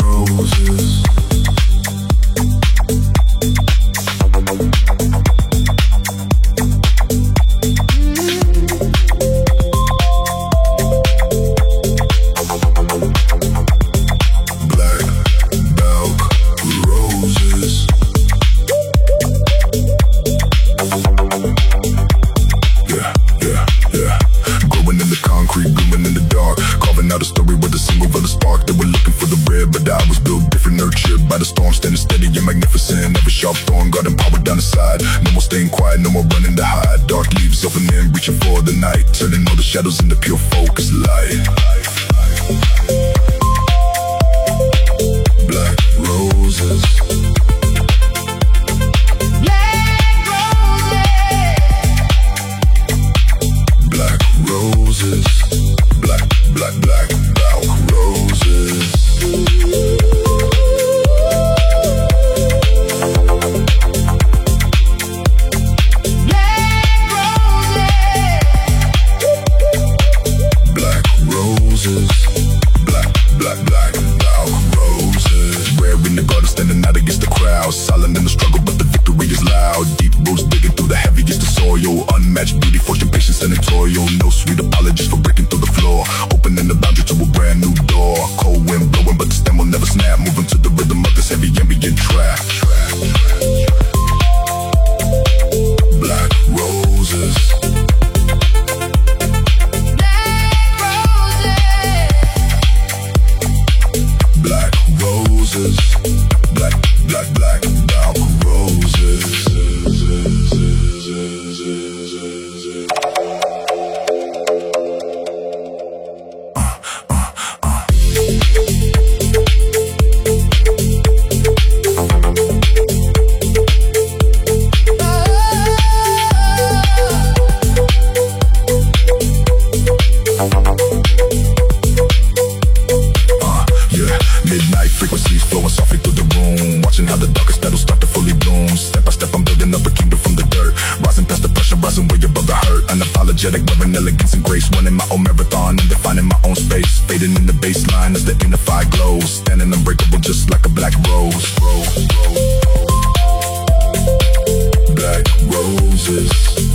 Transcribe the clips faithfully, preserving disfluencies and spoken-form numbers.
roses. Shadows into pure focus light. Black roses. Black roses. Black roses. Black, black, black, black roses. Silent in the struggle, but the victory is loud. Deep roots digging through the heaviest of soil. Unmatched beauty, fortune, patience, and toil. No sweet apologies for breaking through the floor. Opening the boundary to a brand new door. Cold wind blowing, but the stem will never snap. Moving to the rhythm of this heavy ambient trap. Black roses. Black roses. Black, black, black, black roses. Wearing elegance and grace, running my own marathon and defining my own space. Fading in the baseline as the inner fire glows, standing unbreakable just like a black rose. Black roses.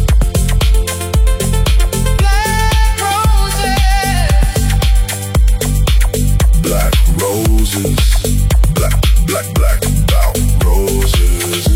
Black roses. Black, black, black, black roses.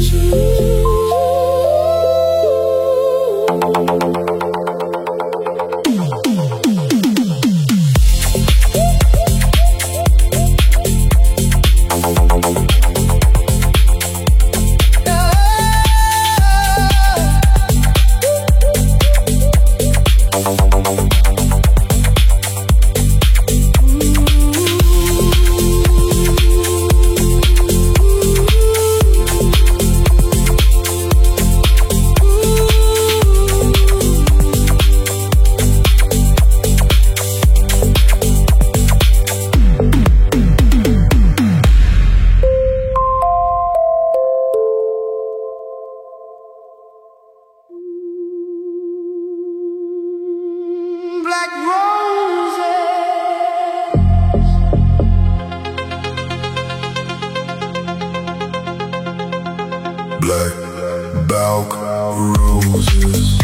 Black Balk roses.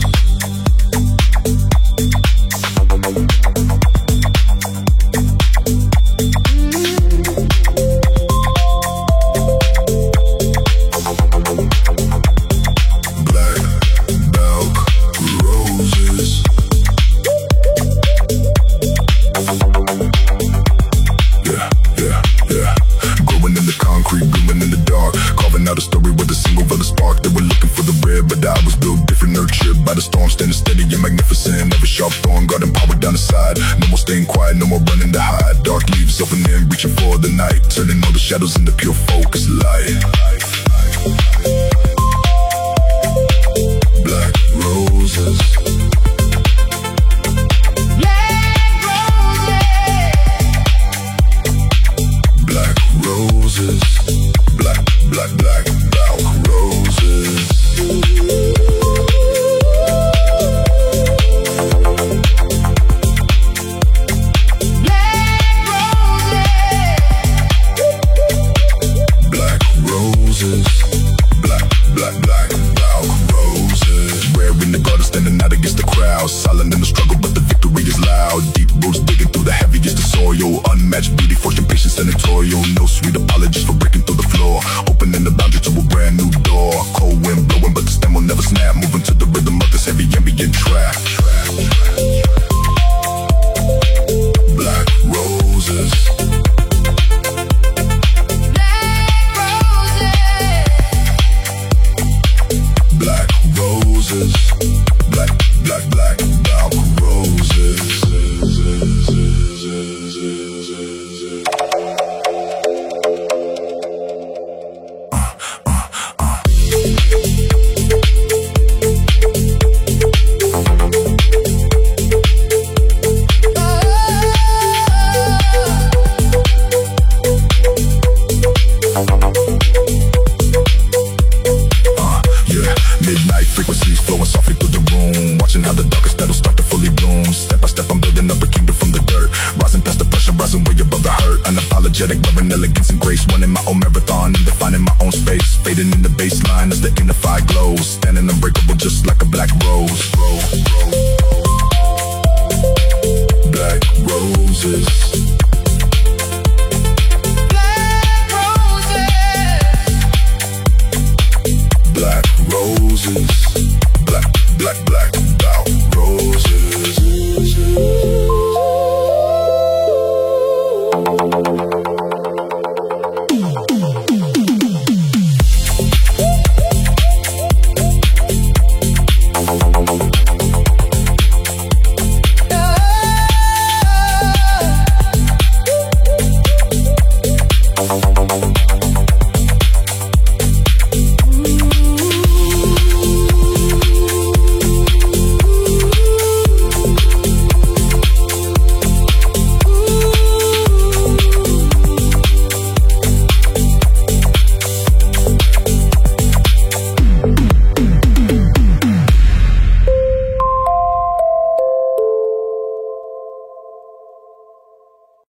Shadows into pure focus light. Black roses. Black roses. Black, black, black, black roses. Black roses. senatorial. No sweet apologies for breaking through the floor. Opening the boundary to a brand new door. Cold wind blowing, but the stem will never snap. Moving to the rhythm of this heavy ambient track. Black roses. Black roses. Black, black, black, black roses. Midnight frequencies flowing softly through the room. Watching how the darkest petals start to fully bloom. Step by step I'm building up a kingdom from the dirt. Rising past the pressure, rising way above the hurt. Unapologetic, wearing elegance and grace. Running my own marathon and defining my own space. Fading in the baseline as the inner fire glows. Standing unbreakable just like a black rose. Black roses.